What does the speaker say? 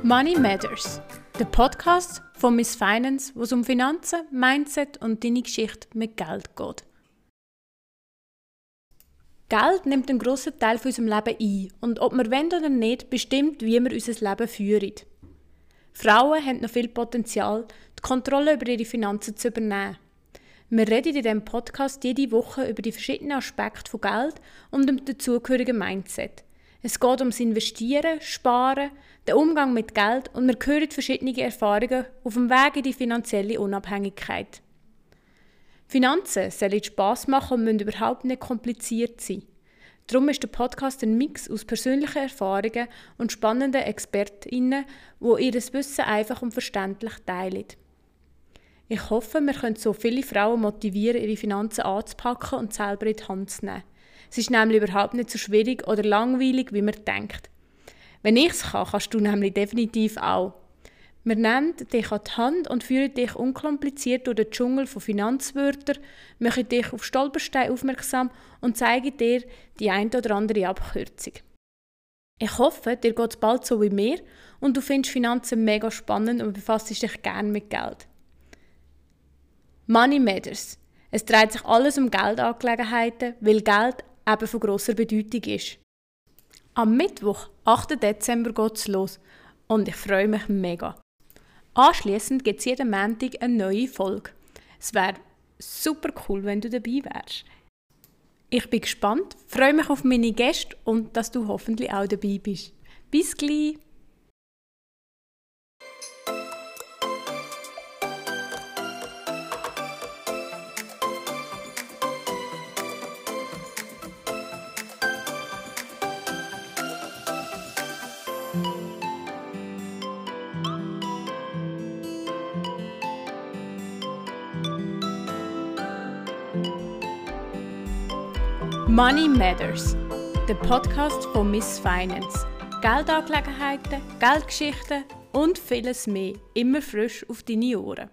Money Matters, der Podcast von Miss Finance, wo es um Finanzen, Mindset und deine Geschichte mit Geld geht. Geld nimmt einen grossen Teil von unserem Leben ein und ob wir wollen oder nicht, bestimmt, wie wir unser Leben führen. Frauen haben noch viel Potenzial, die Kontrolle über ihre Finanzen zu übernehmen. Wir reden in diesem Podcast jede Woche über die verschiedenen Aspekte von Geld und dem dazugehörigen Mindset. Es geht ums Investieren, Sparen, den Umgang mit Geld und wir hören verschiedene Erfahrungen auf dem Weg in die finanzielle Unabhängigkeit. Finanzen sollen Spass machen und müssen überhaupt nicht kompliziert sein. Darum ist der Podcast ein Mix aus persönlichen Erfahrungen und spannenden ExpertInnen, die ihr Wissen einfach und verständlich teilen. Ich hoffe, wir können so viele Frauen motivieren, ihre Finanzen anzupacken und selber in die Hand zu nehmen. Es ist nämlich überhaupt nicht so schwierig oder langweilig, wie man denkt. Wenn ich es kann, kannst du nämlich definitiv auch. Wir nehmen dich an die Hand und führen dich unkompliziert durch den Dschungel von Finanzwörtern, machen dich auf Stolpersteine aufmerksam und zeigen dir die ein oder andere Abkürzung. Ich hoffe, dir geht es bald so wie mir und du findest Finanzen mega spannend und befasst dich gerne mit Geld. Money Matters. Es dreht sich alles um Geldangelegenheiten, weil Geld eben von grosser Bedeutung ist. Am Mittwoch, 8. Dezember, geht es los und ich freue mich mega. Anschliessend gibt es jeden Montag eine neue Folge. Es wäre super cool, wenn du dabei wärst. Ich bin gespannt, freue mich auf meine Gäste und dass du hoffentlich auch dabei bist. Bis gleich! Money Matters, der Podcast von Miss Finance. Geldangelegenheiten, Geldgeschichten und vieles mehr, immer frisch auf deine Ohren.